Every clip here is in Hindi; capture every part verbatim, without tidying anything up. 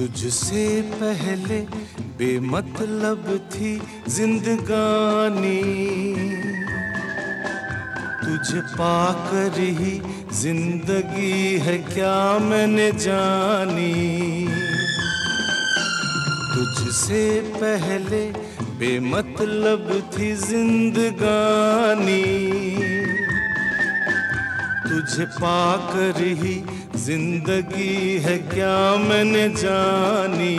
तुझसे पहले बेमतलब थी जिंदगानी, तुझे पाकर ही जिंदगी है क्या मैंने जानी। तुझसे पहले बेमतलब थी जिंदगानी, तुझे पाकर ही जिंदगी है क्या मैंने जानी।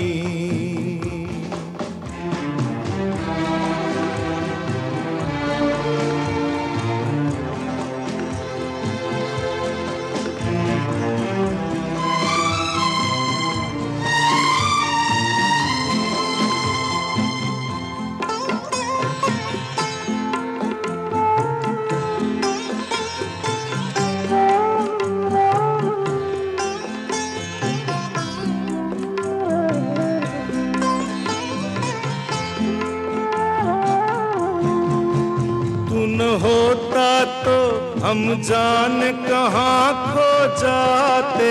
होता तो हम जान कहाँ खो जाते,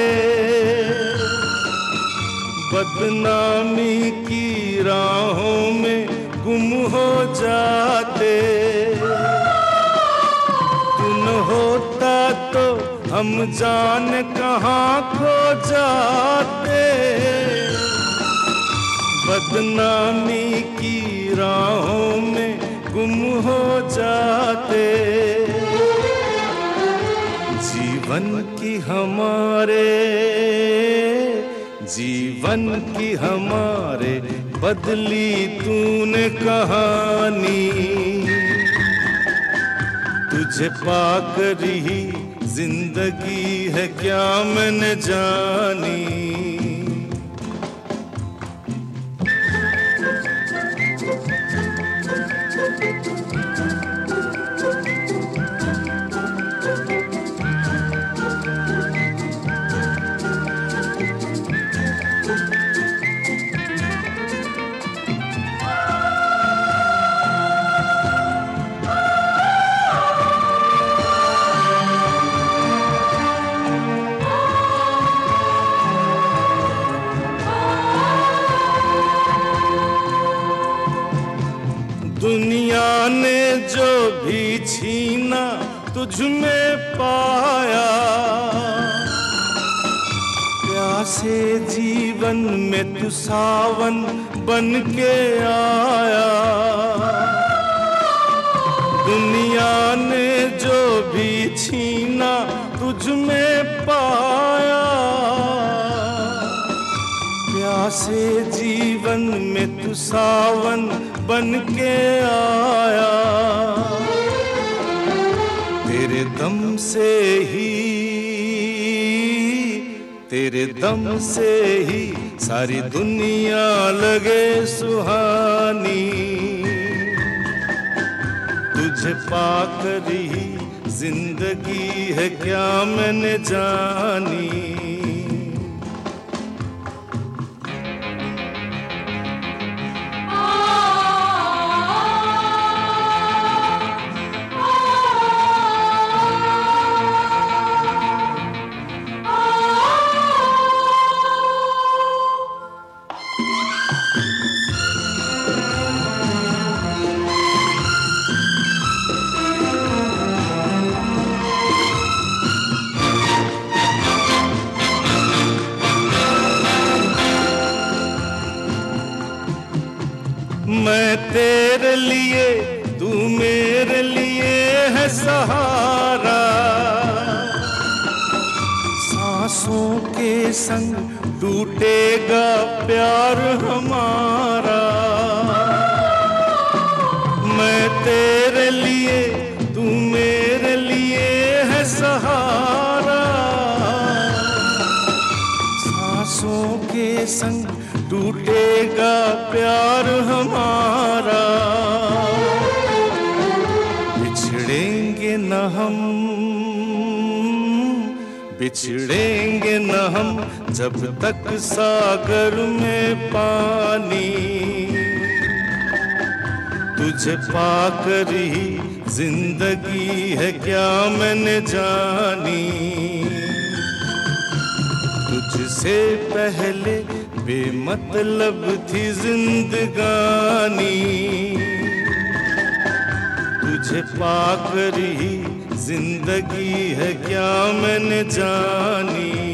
बदनामी की राहों में गुम हो जाते। तू न होता तो हम जान कहाँ खो जाते, बदनामी की राहों में गुम हो जाते। जीवन की हमारे जीवन की हमारे बदली तूने कहानी, तुझे पाकर ही जिंदगी है क्या मैंने जानी। दुनिया ने जो भी छीना तुझ में पाया, प्यासे जीवन में तू सावन बन के आया। दुनिया ने जो भी छीना तुझ में पाया, प्यासे जीवन में तू सावन बन के आया। तेरे दम से ही तेरे दम से ही सारी दुनिया लगे सुहानी, तुझे पाकर ही जिंदगी है क्या मैंने जानी। मैं तेरे लिए तू मेरे लिए है सहारा, सांसों के संग टूटेगा प्यार हमारा। मैं तेरे लिए तू मेरे लिए है सहारा, सांसों के संग टूटेगा प्यार हमारा। बिछड़ेंगे न हम बिछड़ेंगे न हम जब तक सागर में पानी, तुझे पाकर ही जिंदगी है क्या मैंने जानी। तुझसे पहले बेमतलब थी जिंदगानी, तुझे पाकर ही जिंदगी है क्या मैंने जानी।